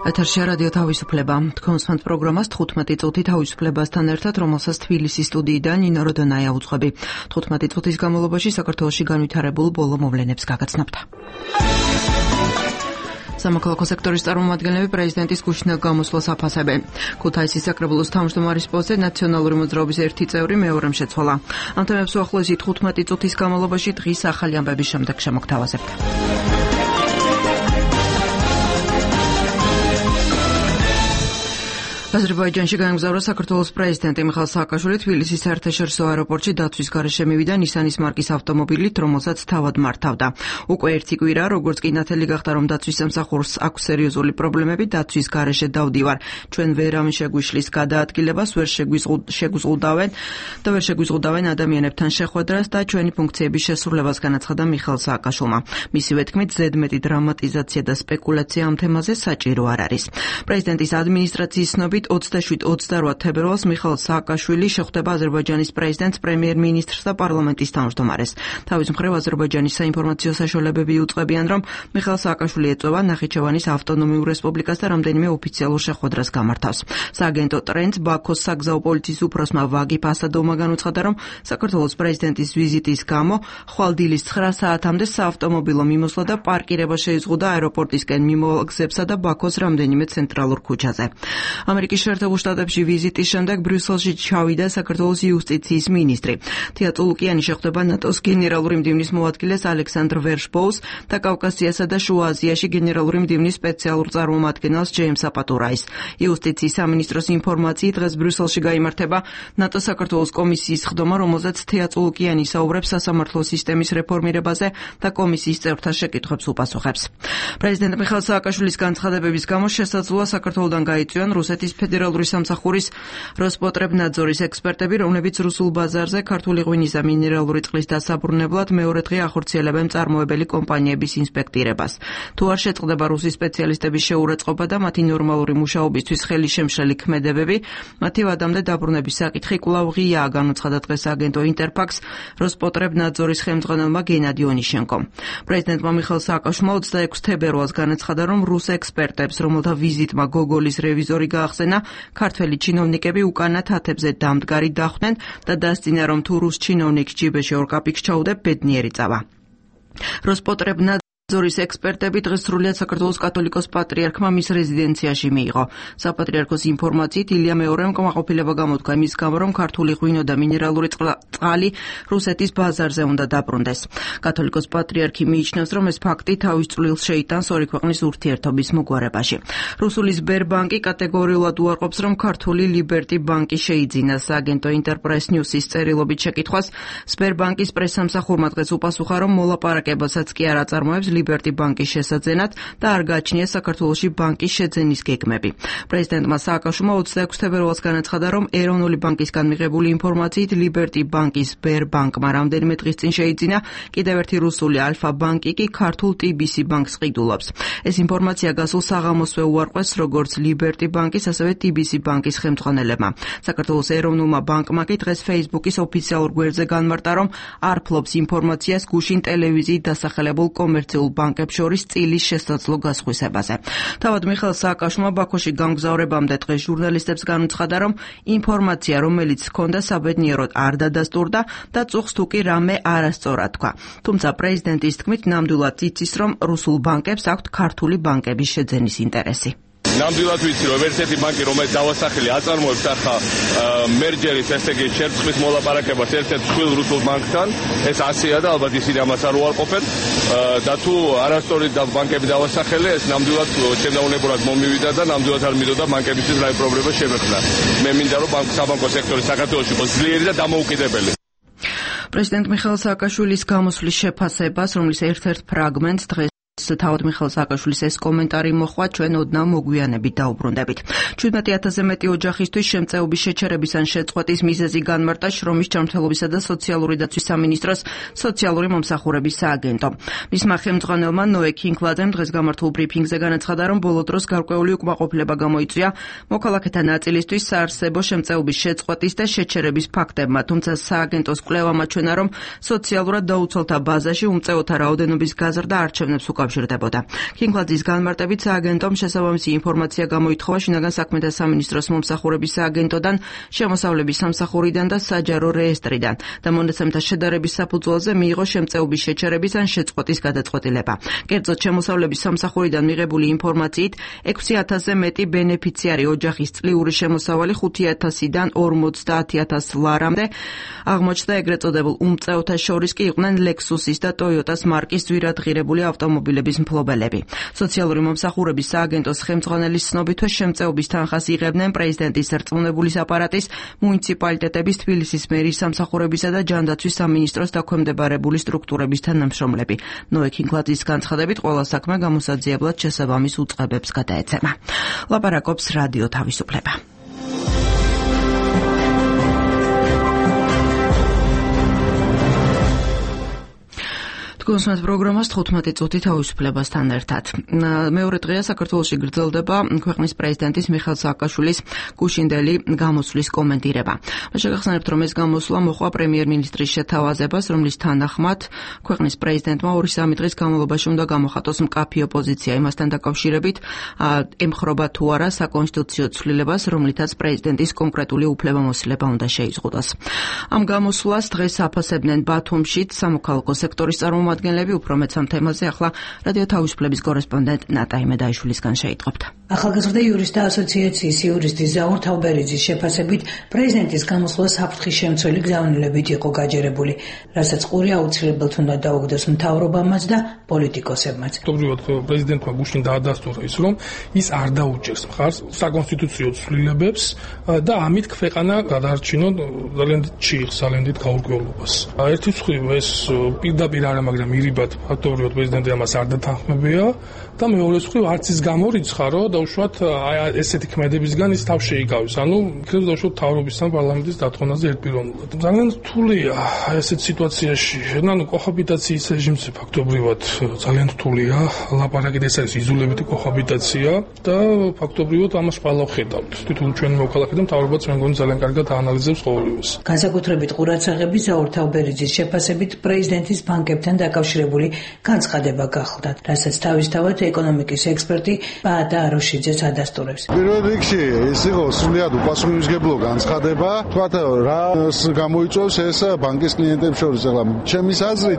ეთერშია რადიო თავისუფლება. თქვენს პროგრამას 15 წუთი თავისუფლებასთან ერთად, რომელსაც თბილისის სტუდიიდან ნინო როდონაია უძღვები. 15 წუთის განმავლობაში საქართველოში განვითარებულ ბოლო მოვლენებს გაგაცნობთ. სამოქალაქო სექტორის წარმომადგენლები პრეზიდენტის გუშინელ გამოსვლას აფასებენ. ქუთაისის საკრებულოს თავმჯდომარის პოსტზე ნაციონალური მოძრაობის ერთი წევრი მეორემ შეცვალა. ამ თემებს უახლოესი 15 წუთის განმავლობაში დღის ახალი ამბების შემდეგ შემოგთავაზებთ. აზერბაიჯანში გაემგზავრა საქართველოს პრეზიდენტი მიხეილ სააკაშვილი. თბილისის საერთაშორისო აეროპორტში დაცვის გარეშე მივიდა ნისანის მარკის ავტომობილით, რომელსაც თავად მართავდა. უკვე ერთი კვირა, როგორც კი ნათელი გახდა, რომ დაცვის სამსახურს აქვს სერიოზული პრობლემები, დაცვის გარეშე დავდივარ. ჩვენ ვერავინ შეგვიშლის გადაადგილებას, ვერ შეგვიზღუდავენ ადამიანებთან შეხვედრას და ჩვენი ფუნქციების შესრულებას, განაცხადა მიხეილ სააკაშვილმა. მისივე თქმით, ზედმეტი დრამატიზაცია და სპეკულაცია ამ თემაზე საჭირო არ არის. პრეზიდენტის ადმინისტრაციის ცნობით 27-28 თებერვალს მიხეილ სააკაშვილი შეხვდება აზერბაიჯანის პრეზიდენტს, პრემიერ-მინისტრს და პარლამენტის თავმჯდომარეს. თავის მხრივ აზერბაიჯანის საინფორმაციო საშუალებები უწყებიან, რომ მიხეილ სააკაშვილი ეწევა ნახიჩევანის ავტონომიურ რესპუბლიკას და რამდენიმე ოფიციალურ შეხვედრას გამართავს. სააგენტო ტრენდს ბაქოს საგზაო პოლიციის უფროსმა ვაგიფ ასადოვმა განუცხადა, რომ საქართველოს პრეზიდენტის ვიზიტის გამო ხვალ-დილის 9 საათამდე საავტომობილო მიმოსვლა და პარკირება შეიზღუდა აეროპორტისკენ მიმავალ გზებსა და ბაქოს რამდენიმე ცენტრალურ ქუჩაზე. ამერიკის შეერთებულ შტატებში ვიზიტის შემდეგ ბრიუსელში ჩავიდა საქართველოს იუსტიციის მინისტრი. თია წულუკიანი შეხვდება ნატოს გენერალური მდივნის მოადგილეს ალექსანდრ ვერშბოუს და კავკასიასა და შუა აზიაში გენერალური მდივნის სპეციალურ წარმომადგენელს ჯეიმს აპატურაის. იუსტიციის სამინისტროს ინფორმაციით დღეს ბრიუსელში გაიმართება ნატოს საქართველოს კომისიის ხდომა, რომელზეც თია წულუკიანი საუბრებს სასამართლო სისტემის რეფორმირებაზე და კომისიის წევრთა შეკითხვებს უპასუხებს. პრეზიდენტ მიხეილ სააკაშვილის განცხადებების გამო შესაძლოა საქართველოდან გაიწვიონ რუსეთის ფედერალური სამსახურის როსპოტრებნაძორის ექსპერტები, რომლებიც რუსულ ბაზარზე ქართული ღვინის და მინერალური წყლის დასაბრუნებლად მეორე დღე ახორციელებენ მწარმოებელი კომპანიების ინსპექტირებას. თუ არ შეწყდება რუსი სპეციალისტების შეურაცხყოფა და მათი ნორმალური მუშაობისთვის ხელი შემშლელი ქმედებები, მათი ვადამდე დაბრუნების საკითხი კვლავ ღიაა, განუცხადა დღეს აგენტო ინტერფაქს როსპოტრებნაძორის ხელმძღვანელმა გენადი ონიშენკომ. პრეზიდენტმა მიხეილ სააკაშვილმა 26 თებერვალს განაცხადა, რომ რუს ექსპერტებს, რომელთა ვიზიტმა გოგოლის რევიზორი გაახსენა, ქართველი ჩინოვნიკები უკანა თათებზე დამდგარი დახვდნენ და დასძინა, რომ თუ რუს ჩინოვნიკს ჯიბეში ორკაპიკს ჩაუდებ, ბედნიერი წავა. როსპოტრებნაძორის ექსპერტები დღეს სრულიად საქართველოს კათოლიკოს პატრიარქმა მის რეზიდენციაში მიიღო. საპატრიარქოს ინფორმაციით ილია მეორემ კმაყოფილება გამოთქვა იმის გამო, რომ ქართული ღვინო და მინერალური წყალი რუსეთის ბაზარზე უნდა დაბრუნდეს. კათოლიკოს პატრიარქი მიიჩნევს, რომ ეს ფაქტი თავის წვლილს შეიტანს ორი ქვეყნის ურთიერთობის მოგვარებაში. რუსული სბერბანკი კატეგორიულად უარყოფს, რომ ქართული ლიბერტი ბანკი შეიძინა. სააგენტო ინტერპრეს ნიუსის წერილობით შეკითხვას სბერბანკის პრესსამსახურმა დღეს უპასუხა, რომ მოლაპარაკებასაც კი არ აწარმოებს ლიბერტი ბანკის შესაძენად და არ გააჩნია საქართველოში ბანკის შეძენის გეგმები. პრეზიდენტმა სააკაშვილმა 26 თებერვალს განაცხადა, რომ ეროვნული ბანკისგან მიღებული ინფორმაციით ლიბერტი ბანკის სბერბანკმა რამდენიმე დღის წინ შეიძინა, კიდევ ერთი რუსული ალფა ბანკი კი ქართულ TBC ბანკს ყიდულობს. ეს ინფორმაცია გასულ საღამოსვე უარყვეს როგორც ლიბერტი ბანკის, ასევე TBC ბანკის ხელმძღვანელებმა. საქართველოს ეროვნულმა ბანკმა კი დღეს Facebook-ის ოფიციალურ გვერდზე განმარტა, რომ არ ფლობს ინფორმაციას გუშინ ტელევიზიით დასახელებულ კომერციულ ბანკებს შორის წილის შესაძლო გასხვისებაზე. თავად მიხეილ სააკაშვილმა ბაქოში გამგზავრებამდე დღეს ჟურნალისტებს განუცხადა, რომ ინფორმაცია, რომელიც ჰქონდა, საბედნიეროდ არ დადასტურდა და წუხს თუ კი რამე არასწორად თქვა. თუმცა პრეზიდენტის თქმით, ნამდვილად იცის, რომ რუსულ ბანკებს აქვთ ქართული ბანკების შეძენის ინტერესი. ნამდვილად ვიცი, რომ ერთ-ერთი ბანკი, რომელიც დავასახელი აწარმოებს ახლა მერჯერის, ესე იგი შერწყმის მოლაპარაკებას ერთ-ერთ ხვილ რუსულ ბანკთან, ეს ასია და ალბათ ისინი ამას არ უარყოფენ და თუ არასწორი ბანკები დავასახელე, ეს ნამდვილად შემდაუნებურად მომივიდა და ნამდვილად არ მინდოდა ბანკებისთვის რაიმე პრობლემა შემეხვდა. მე მინდა, რომ საბანკო სექტორი საქართველოში იყოს ძლიერი და დამოუკიდებელი. პრეზიდენტ მიხეილ სააკაშვილის გამოსვლის შეფასებას, რომლის ერთ-ერთ ფრაგმენტს დღეს თავად მიხეილ სააკაშვილის ეს კომენტარი მოხვა, ჩვენ ოდნავ მოგვიანებით დაუბრუნდებით. 17,000-ზე მეტი ოჯახისთვის შემწეობის შეჩერების ან შეწყვეტის მიზეზი განმარტა შრომის ჯანმრთელობისა და სოციალური დაცვის სამინისტროს სოციალური მომსახურების სააგენტო. მისმა ხელმძღვანელმა ნოე ქინგლაძემ დღეს გამართულ ბრიფინგზე განაცხადა, რომ ბოლო დროს გარკვეული უკმაყოფილება გამოიწვია მოქალაქეთა ნაწილისთვის საარსებო შემწეობის შეწყვეტის და შეჩერების ფაქტებმა, თუმცა სააგენტოს კვლევამ აჩვენა, რომ სოციალურად დაუცველთა ბაზაში უმწეოთა რაოდენობის გაზრდა არჩევნებს უკავშირდება. დაკავშირდებოდა. ქინგლაძის განმარტებით სააგენტომ შესაბამისი ინფორმაცია გამოითხოვა შინაგან საქმეთა სამინისტროს მომსახურების სააგენტოდან, შემოსავლების სამსახურიდან და საჯარო რეესტრიდან და მონაცემთა შედარების საფუძველზე მიიღო შემწეობის შეჩერების ან შეწყვეტის გადაწყვეტილება. კერძოდ შემოსავლების სამსახურიდან მიღებული ინფორმაციით 6,000-ზე მეტი ბენეფიციარი ოჯახის წლიური შემოსავალი 5,000-დან 50,000 ლარამდე აღმოჩნდა. ეგრეთ წოდებულ უმწეოთა შორის კი იყვნენ ლექსუსის და ტოიოტას მარკის ძვირადღირებული ავტომობილების მფლობელები. სოციალური მომსახურების სააგენტოს ხელმძღვანელის ცნობით, შემწეობის თანხას იღებდნენ პრეზიდენტის რწმუნებულის აპარატის, მუნიციპალიტეტების, თბილისის მერის სამსახურებისა და ჯანდაცვის სამინისტროს დაქვემდებარებული სტრუქტურების თანამშრომლები. ნოე ქინგლაძის განცხადებით, ყველა საქმე გამოსაძიებლად შესაბამის უწყებებს გადაეცემა. ლაპარაკობს რადიო თავისუფლება. კონსულტანტ პროგრამას 15 წუთი თავისუფლებასთან ერთად. მეორე დღეა საქართველოში გრძელდება ქვეყნის პრეზიდენტის მიხეილ სააკაშვილის გუშინდელი გამოსვლის კომენტირება. შეგახსენებთ, რომ ეს გამოსვლა მოჰყვა პრემიერ-მინისტრის შეთავაზებას, რომლის თანახმად ქვეყნის პრეზიდენტმა 2 დღის განმავლობაში უნდა გამოხატოს მკაფიო პოზიცია იმასთან დაკავშირებით, ემხრობა თუ არა საკონსტიტუციო ცვლილებას, რომლითაც პრეზიდენტის კონკრეტული უფლებამოსილება უნდა შეიზღუდოს. ამ გამოსვლას დღეს აფასებდნენ ბათუმშიც სამოქალაქო სექტორის წარმომადგენლები. უფრო მეც ამ თემაზე ახლა რადიო თავისუფლების კორესპონდენტ ნატა იმედაიშვილისგან შეიტყობთ. ახალგაზრდა იურისტთა ასოციაციის იურისტი ზაურ თავბერიძის შეფასებით პრეზიდენტის გამოსვლა საფრთხის შემცველი გზავნილებით იყო გაჯერებული, რასაც ყური აუცილებლად უნდა დაუგდოს მთავრობამაც და პოლიტიკოსებმაც. Ორივე პრეზიდენტმა გუშინ დაადასტურა ის, რომ ის არ დაუჭერს მხარს საკონსტიტუციო ცვლილებებს და ამით ქვეყანა გადაარჩინონ ძალიან ჩიხ სალენდით გაურკვევლობას. ერთი მხრივ ეს პირდაპირ არა, მაგრამ მირიბად ფაქტობრივად პრეზიდენტი ამას არ დათანხმებია და მეორე მხრივ არც ის გამორიცხა, რომ დაუშვათ ესეთი ქმედებისგან ის თავ შეიგავეს. ანუ იქნებ დაუშვათ თავრობის ან პარლამენტის დათხოვნაზე ერთპიროვნულად. ძალიან რთულია ესეთ სიტუაციაში. ანუ კოჰაბიტაციის რეჟიმზე ფაქტობრივად ძალიან რთულია. ლაპარაკით ეს არის იზოლირებული კოჰაბიტაცია და ფაქტობრივად ამას ყველა ხედავთ. თვითონ ჩვენი მოქალაქე და მთავრობაც მე მგონი ძალიან კარგად აანალიზებს ყოველივეს. განსაკუთრებით ყურადსაღები ზაურ თავბერიძის შეფასებით პრეზიდენტის ბანკებთან დაკავშირებული განცხადება გახლდათ, რასაც თავისთავად ეკონომიკის ექსპერტი პაატა აროშიძეც ადასტურებს. პირველ რიგში ეს იყო სრულიად უპასუხისმგებლო განცხადება, თქვათ რას გამოიწვევს ეს ბანკის კლიენტებს შორის. ახლა ჩემის აზრით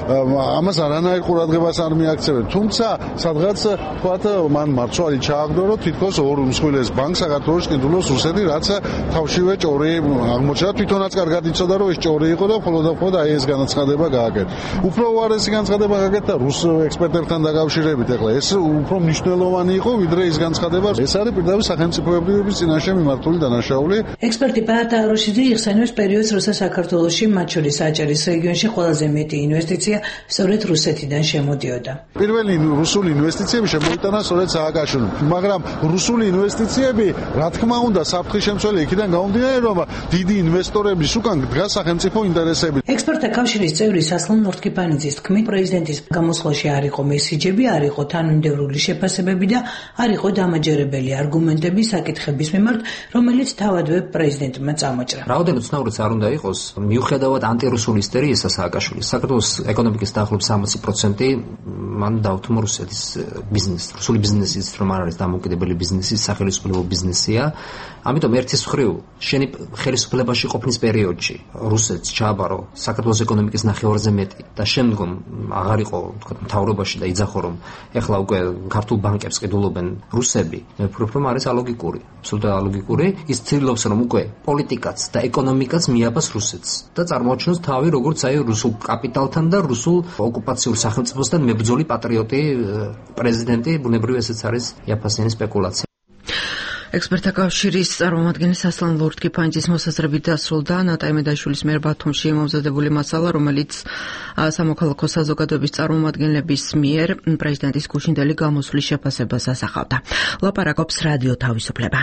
ამას არანაირ ყურადღებას არ მიაქცევენ, თუმცა სადღაც თქვათ მან მარცვალი ჩააგდო, რომ თითქოს ორ მსხვილეს ბანკს საქართველოს კიდულოს რუსეთი, რაც თავშივე ჭორი აღმოჩნდა. თვითონაც კარგად იცოდა, რომ ეს ჭორი იყო და მხოლოდ აი ეს განცხადება გააკეთა. უფრო უარესი განცხადება გააკეთა რუს ექსპერტებთან დაკავშირებით. ახლა ეს უფრო მნიშვნელოვანი იყო, ვიდრე ის განცხადება. ეს არის პირდაპირ სახელმწიფოებრიობის წინაშე მიმართული დანაშაული. ექსპერტი პაატა აროშიძე იხსენებს პერიოდს, როცა საქართველოში, მათ შორის აჭარის რეგიონში ყველაზე მეტი ინვესტიცია სწორედ რუსეთიდან შემოდიოდა. პირველი რუსული ინვესტიციები შემოიტანა სწორედ სააკაშვილიმ, მაგრამ რუსული ინვესტიციები, რა თქმა უნდა, საფრთხის შემცველი იქიდან გამომდინარე, რომ დიდი ინვესტორების უკან დგას სახელმწიფო ინტერესები. ექსპერტთა კავშირის წევრი სასლან ნორთქიფანიძის თქმით, პრეზიდენტის გამოსვლაში არ იყო მესიჯები, არ იყო თანმიმდევრული შეფასებები და არ იყო დამაჯერებელი არგუმენტები საკითხების მიმართ, რომელიც თავადვე პრეზიდენტმა წამოჭრა. რაოდენობით ცნობილიც არ უნდა იყოს, მიუხედავად ანტირუსული ისტორიისა სააკაშვილის, საქართველოს ეკონომიკის დაახლოებით 60% მან დაუთმო რუსეთის ბიზნესს. რუსული ბიზნესის, რომ არ არის დამოუკიდებელი ბიზნესი, სახელმწიფო ბიზნესია. ამიტომ ერთის მხრივ, შენი ხელისუფლებაში ყოფნის პერიოდში რუსეთს ჩააბარო საქართველოს ეკონომიკის ნახევარზე მეტი და შემდგომ აღარ იყო თქვა მთავრობაში და იძახო რომ ეხლა უკვე ქართულ ბანკებს ყიდულობენ რუსები. მე ვფიქრობ რომ არის ალოგიკური, absolutely ალოგიკური. ის ცდილობს რომ უკვე პოლიტიკაც და ეკონომიკაც მიაბას რუსეთს და წარმოაჩინოს თავი როგორც აი რუსულ კაპიტალთან და რუსულ ოკუპაციურ სახელმწიფოსთან მებრძოლი პატრიოტი პრეზიდენტი. ბუნებრივია ესეც არის იაფასიანი სპეკულაცია. ექსპერტთა კავშირის წარმომადგენლის ასლან ლორთქიფანიძის მოსაზრებით დასრულდა ნატა იმედაშვილის მიერ ბათუმში მომზადებული მასალა, რომელიც სამოქალაქო საზოგადოების წარმომადგენლების მიერ პრეზიდენტის გუშინდელი გამოსვლის შეფასებას ასახავდა. ლაპარაკობს რადიო თავისუფლება.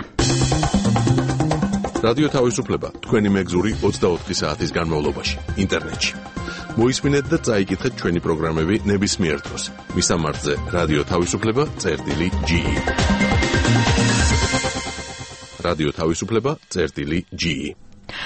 რადიო თავისუფლება თქვენი მეგზური 24 საათის განმავლობაში ინტერნეტში. მოისმინეთ და წაიკითხეთ ჩვენი პროგრამები ნებისმიერ დროს. მისამართზე რადიო თავისუფლება.ge რადიო თავისუფლება.ge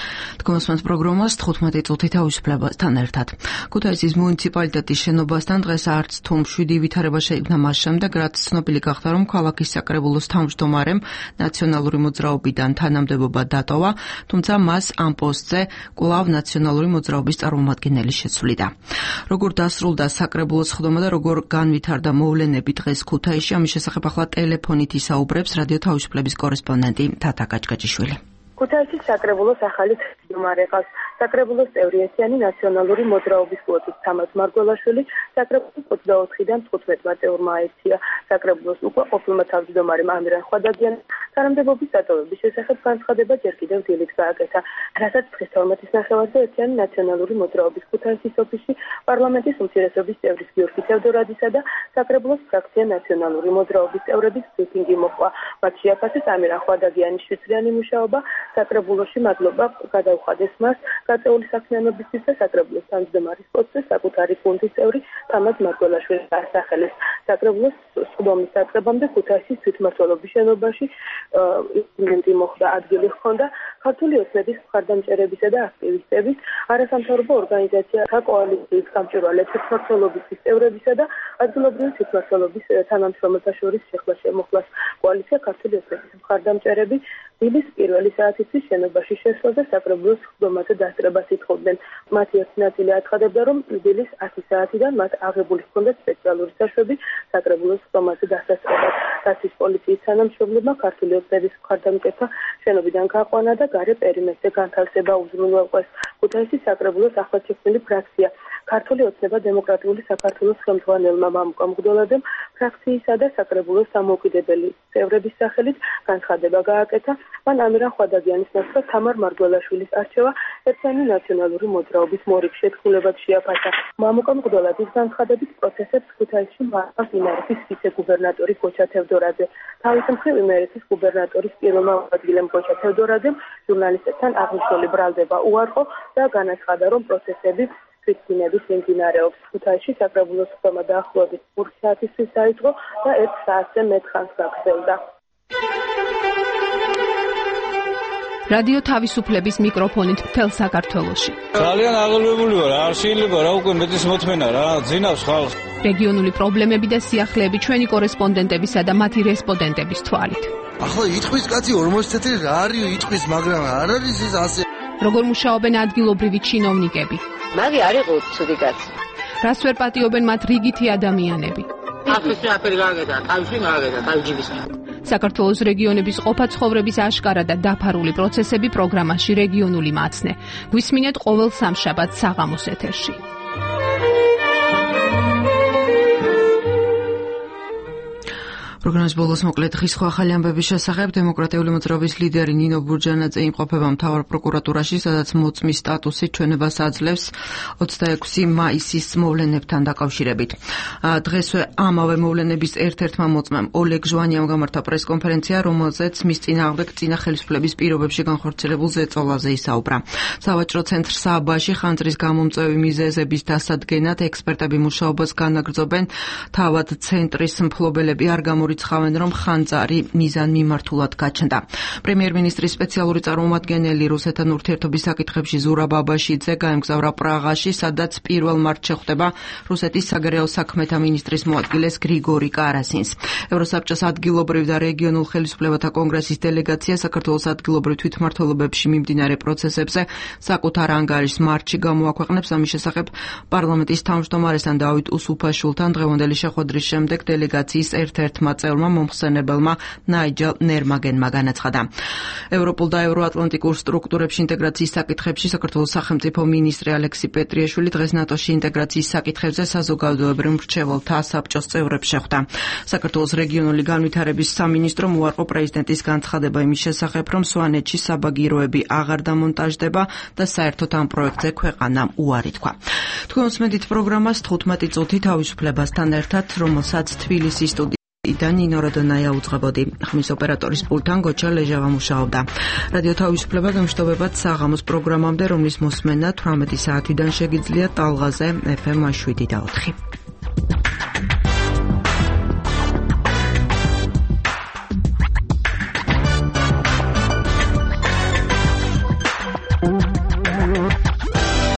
თქვენს პროგრამას 15 წუთი თავისუფლებასთან ერთად. ქუთაისის მუნიციპალიტეტის შენობასთან დღეს არც თუ მშვიდი ვითარება შეიქმნა მას შემდეგ, რაც ცნობილი გახდა, რომ ქალაქის საკრებულოს თავმჯდომარემ ნაციონალური მოძრაობიდან თანამდებობა დატოვა, თუმცა მას ამ პოსტზე კვლავ ნაციონალური მოძრაობის წარმომადგენელი შეცვლიდა. Როგორ დასრულდა საკრებულოს ხდომა და როგორ განვითარდა მოვლენები დღეს ქუთაისში, ამის შესახებ ახლა ტელეფონით ისაუბრებს რადიო თავისუფლების კორესპონდენტი თათა გაჭგაჭიშვილი. ქუთაისის საკრებულოს ახალი თავმჯდომარე ყავს. საკრებულოს წევრი ესიანი ნაციონალური მოძრაობის კვოტის თამაზ მარგველაშვილი, საკრებულოს 24-დან 15 წევრმა აირჩია. საკრებულოს უკვე ყოფილმა თავმჯდომარემ ამირან ხვადაგიანმა თანამდებობის დატოვების შესახებ განცხადება ჯერ კიდევ დილით გააკეთა, რასაც დღეს 12-ის ნახევარზე ესიანი ნაციონალური მოძრაობის ქუთაისის ოფისში პარლამენტის უმცირესობის წევრის გიორგი თევდორადისა და საკრებულოს ფრაქცია ნაციონალური მოძრაობის წევრების ბრიფინგი მოყვა. მათ შეაფასეს ამირან ხვადაგიანის შვიდწლიანი მუშაობა, საკრებულოში მადლობა გადაუხადეს მას გაწეული საქმიანობისთვის და საკრებულოს თავმჯდომარის პოსტზე საკუთარი გუნდის წევრი თამაზ მარგველაშვილის დასახელეს. საკრებულოს სხდომის დაწყებამდე ქუთაისის თვითმმართველობის შენობაში ინციდენტი მოხდა, ადგილი ჰქონდა ქართული ოცნების მხარდამჭერებისა და აქტივისტების, არასამთავრობო ორგანიზაციათა კოალიციის გამჭვირვალე თვითმმართველობის წევრებისა და ადგილობრივი თვითმმართველობის თანამშრომელთა შორის შეხლა შემოხლას. კოალიცია ქართული ოცნების მხარდამჭერები დილის პირველი საათისთვის შენობაში შესვლა და საკრებულოს ხდომაზე დასწრებას ითხოვდნენ. მათი ერთი ნაწილი აცხადებდა, რომ დილის 10 საათიდან მათ აღებული ჰქონდათ სპეციალური საშვები საკრებულოს ხდომაზე დასწრებას. დასის პოლიციის თანამშრომლებმა ქართული ოცნების მხარდამჭერთა შენობიდან გაყვანა და გარე პერიმეტრზე განთავსება უზრუნველყვეს. ქუთაისის საკრებულოს ახლად შექმნილი ფრაქცია ქართული ოცნება დემოკრატიული საქართველოს ხელმძღვანელმა მამუკა მღვდელაძემ ფრაქციისა და საკრებულოს დამოუკიდებელი წევრების სახელით განცხადება გააკეთა. მან ამირან ხვადაგიანის ნაცვლად თამარ მარგველაშვილის არჩევა ერთიანი ნაციონალური მოძრაობის მორიგ შეთქმულებად შეაფასა. მამუკა მღვდელაძის განცხადებით პროცესებს ქუთაისში მართავს იმერეთის ვიცე-გუბერნატორი გოჩა თევდორაძე. თავის მხრივ იმერეთის გუბერნატორის პირველმა ადგილემ გოჩა თევდორაძემ ჟურნალისტებთან აღნიშნული ბრალდება უარყო და განაცხადა, რომ პროცესები თვითმფრინავით მიმდინარეობს. ქუთაისში საკრებულოს ხდომა დაახლოებით 5 საათისთვის დაიწყო და 1 საათზე მეტ ხანს გაგრძელდა. რადიო თავისუფლების მიკროფონით მთელ საქართველოში. ძალიან აღელვებული ვარ, არ შეიძლება რა უკვე მეტის მოთმენა რა, ძინავს ხალხს. რეგიონული პრობლემები და სიახლეები ჩვენი კორესპონდენტებისა და მათი რესპონდენტების თვალით. ახლა იტყვის კაცი 40 წელი რა არის იტყვის, მაგრამ არ არის ის ასე. როგორ მუშაობენ ადგილობრივი ჩინოვნიკები? მაგი არ იყო ცუდი კაცი. რას ვერ პატიობენ მათ რიგითი ადამიანები? ახლა აფერი გააკეთა, თავში გააკეთა, თავჯიბის. საქართველოს რეგიონების ყოფა ცხოვრების აშკარა და დაფარული პროცესები პროგრამაში რეგიონული მაცნე. გვისმინეთ ყოველ სამშაბათს საღამოს ეთერში. პროგრამის ბოლოს მოკლედ დღის სხვა ახალი ამბების შესახებ. დემოკრატიული მოძრაობის ლიდერი ნინო ბურჯანაძე იმყოფება მთავარ პროკურატურაში, სადაც მოწმის სტატუსით ჩვენებას აძლევს 26 მაისის მოვლენებთან დაკავშირებით. დღესვე ამავე მოვლენების ერთ-ერთმა მოწმემ ოლეგ ჟვანიამ გამართა პრესკონფერენცია, რომელზეც მის წინააღმდეგ წინა ხელისუფლების პირობებში განხორციელებულ ზეწოლაზე ისაუბრა. სავაჭრო ცენტრ სააბაში ხანძრის გამომწვევი მიზეზების დასადგენად ექსპერტები მუშაობას განაგრძობენ. თავად ცენტრის მფლობელები არ ცხავენ, რომ ხანძარი მიზანმიმართულად გაჩნდა. პრემიერ-მინისტრის სპეციალური წარმომადგენელი რუსეთთან ურთიერთობის საკითხებში ზურაბ აბაშიძე გაემგზავრა პრაღაში, სადაც 1 მარტს შეხვდება რუსეთის საგარეო საქმეთა მინისტრის მოადგილეს გრიგორი კარასინს. ევროსაბჭოს ადგილობრივ და რეგიონულ ხელისუფლებათა კონგრესის დელეგაცია საქართველოს ადგილობრივ თვითმმართველობებში მიმდინარე პროცესებზე საკუთარ ანგარიშს მარტში გამოაქვეყნებს. ამის შესახებ პარლამენტის თავმჯდომარესთან დავით უსუფაშვილთან დღევანდელი შეხვედრის შემდეგ დელეგაციის ერთ-ერთმა წევრმა მომხსენებელმა ნაიჯელ ნერმაგენმა განაცხადა. ევროპულ და ევროატლანტიკურ სტრუქტურებში ინტეგრაციის საკითხებში საქართველოს სახელმწიფო მინისტრი ალექსი პეტრიაშვილი დღეს ნატოში ინტეგრაციის საკითხებზე საზოგადოებრივ მრჩეველთა საბჭოს წევრებს შეხვდა. საქართველოს რეგიონული განვითარების სამინისტრომ უარყო პრეზიდენტის განცხადება იმის შესახებ, რომ სვანეთში საბაგიროები აღარ დამონტაჟდება და საერთოდ ამ პროექტზე ქვეყანამ უარი თქვა. თქვენ უსმენთ პროგრამას 15 წუთი თავისუფლებასთან ერთად, რომელსაც თბილისის იდან ნინო როდონაია უძღვებოდი. ხმის ოპერატორის პულტთან გოჩა ლეჟავა მუშაობდა. რადიო თავისუფლება გემშვიდობებად საღამოს პროგრამამდე, რომლის მოსმენა 18 საათიდან შეგიძლიათ ტალღაზე FM 7 და 4.